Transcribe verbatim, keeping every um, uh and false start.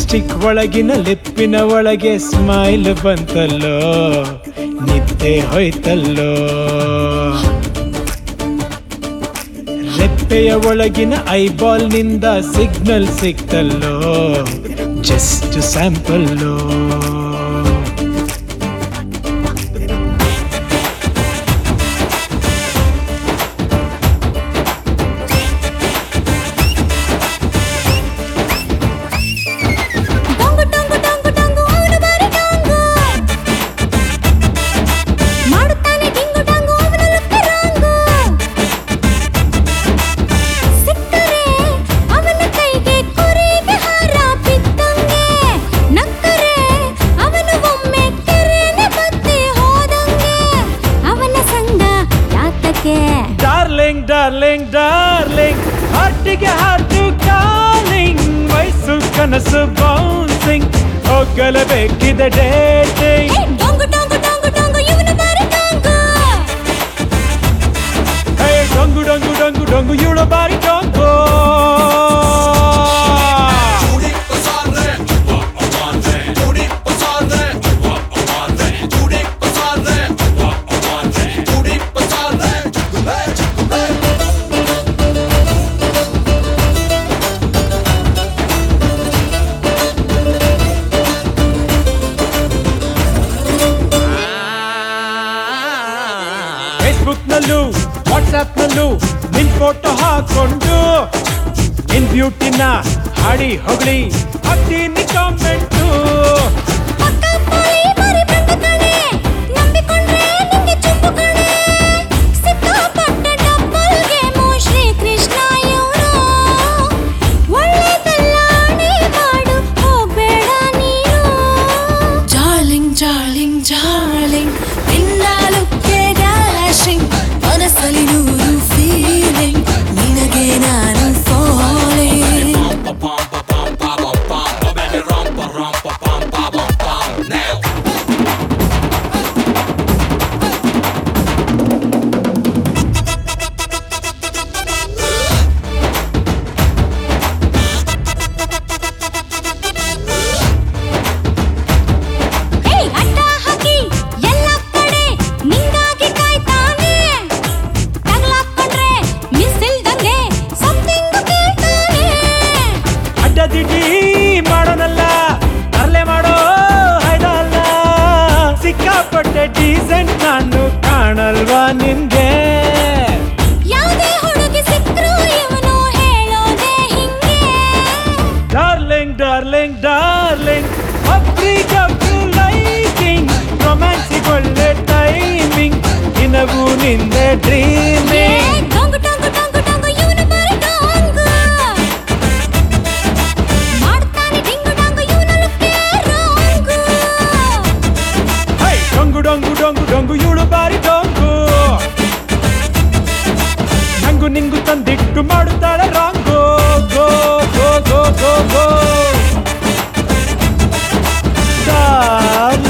Lipstick ಒಳಗಿನ ಲಿಪ್ಪಿನ ಒಳಗೆ smile ಬಂತಲ್ಲೋ, ನಿದ್ದೆ ಹೋಯ್ತಲ್ಲೋ. ರೆಪ್ಪೆಯ ಒಳಗಿನ ಐಬಾಲ್ ನಿಂದ ಸಿಗ್ನಲ್ ಸಿಕ್ತಲ್ಲೋ, ಜಸ್ಟ್ ಸ್ಯಾಂಪಲ್ಲೋ. Darling, darling, darling, ಹಾರ್ಟಿಗೆ ಹಾರ್ಟು ಕಾಲಿಂಗ್, ವಯಸ್ಸು ಕನಸು ಬೌನ್ಸಿಂಗ್, ಹೋಗಲೇಬೇಕಿದೆ ಡೇಟಿಂಗ್. ಡೊಂಗು ಡೊಂಗು ಡೊಂಗು ಡೊಂಗು ಇವನು ಬಾರಿ ಡೊಂಗು, ಹೇ ಡೊಂಗು ಡೊಂಗು ಡೊಂಗು ಡೊಂಗು ಇವಳು ಬಾರಿ ಡೊಂಗು. ಫೇಸ್ಬುಕ್ ನಲ್ಲೂ ವಾಟ್ಸ್ಆಪ್ ನಲ್ಲೂ ನಿನ್ ಫೋಟೋ ಹಾಕೊಂಡು ನಿನ್ ಬ್ಯೂಟಿನ ಹಾಡಿ ಹೊಗಳಿ ಹಾಕ್ತೀನಿ ಕಾಮೆಂಟು. ಪಕ್ಕ ಪೋಳಿ ಬಾರಿ ಬಂದು ಕಣೆ, ನಂಬಿಕೊಂಡ್ರೆ ನಿಂಗೆ ಚುಪ್ಪು ಕಣೆ, ಸಿಕ್ಕಾಪಟ್ಟೆ ಡಬಲ್ ಗೇಮು ಶ್ರೀ ಕೃಷ್ಣ ಇವ್ರು, ಒಳ್ಳೆದಲ್ಲ ಆಣೆ ಮಾಡು ಹೋಗ್ಬೇಡ ನೀನು. Darling, darling, darling, ನಿನ್ನ ಲುಕ್ಕೆ ಡ್ಯಾಶಿಂಗ್, ಮನಸ್ಸಲ್ಲಿ ನೂರು ಫೀಲಿಂಗ್, ನಿನಗೆ ನಾನು ಫಾಲಿಂಗ್. ಹೇ ಅಡ್ಡ ಹಾಕಿ ಎಲ್ಲ ಕಡೆ ನಿಂಗಾಗಿ ಕಾಯ್ತಾನೆ, ತಗಲಾಕೊಂಡ್ರೆ ಮಿಸ್ ಇಲ್ದಂಗೆ ಸಮಥಿಂಗ್ ಕೇಳ್ತಾನೆ. ಅಡ್ಡದಿಡ್ಡಿ ಮಾಡೋನಲ್ಲ, ತರಲೆ ಮಾಡೋ ಹೈದಲ್ಲ, ಸಿಕ್ಕಾಪಟ್ಟೆ ಡೀಸೆಂಟ್ ನಾನು ಕಾಣಲ್ವಾ ನಿನ್ಗೆ. ಯಾವುದೇ ಹುಡುಗಿ ಸಿಕ್ರು ಇವನು ಹೇಳೋದೇ ಹಿಂಗೆ. ಡಾರ್ಲಿಂಗ್ ಡಾರ್ಲಿಂಗ್ ಡಾರ್ಲಿಂಗ್, ಒಬ್ರಿಗೊಬ್ರು ಲೈಕಿಂಗ್, ರೊಮ್ಯಾನ್ಸಿಗೆ ಒಳ್ಳೆ ಟೈಮಿಂಗ್, ದಿನವೂ ನಿಂದೆ ಏ ಡ್ರೀಮಿಂಗ್. ಡೊಂಗು ಡೊಂಗು ಡೊಂಗು ಡೊಂಗು ಇವನು ಬಾರಿ ಡೊಂಗು, ಮಾಡ್ತಾನೆ ಡಿಂಗು ಡೊಂಗು ಇವನು ಲುಕ್ಕೆ ರೋಂಗು. ಹೈ ಡೊಂಗು ಡೊಂಗು ಡೊಂಗು ಡೊಂಗು ಇವಳು ಬಾರಿ ಡೊಂಗು, ನಂಗು ನಿಂಗು ತಂದಿಟ್ಟು ಮಾಡುತ್ತಾಳೆ ರಾಂಗು. ಗೋ ಗೋ ಗೋ ಗೋ ಗೋ ಡಾರ್ಲಿಂಗ್.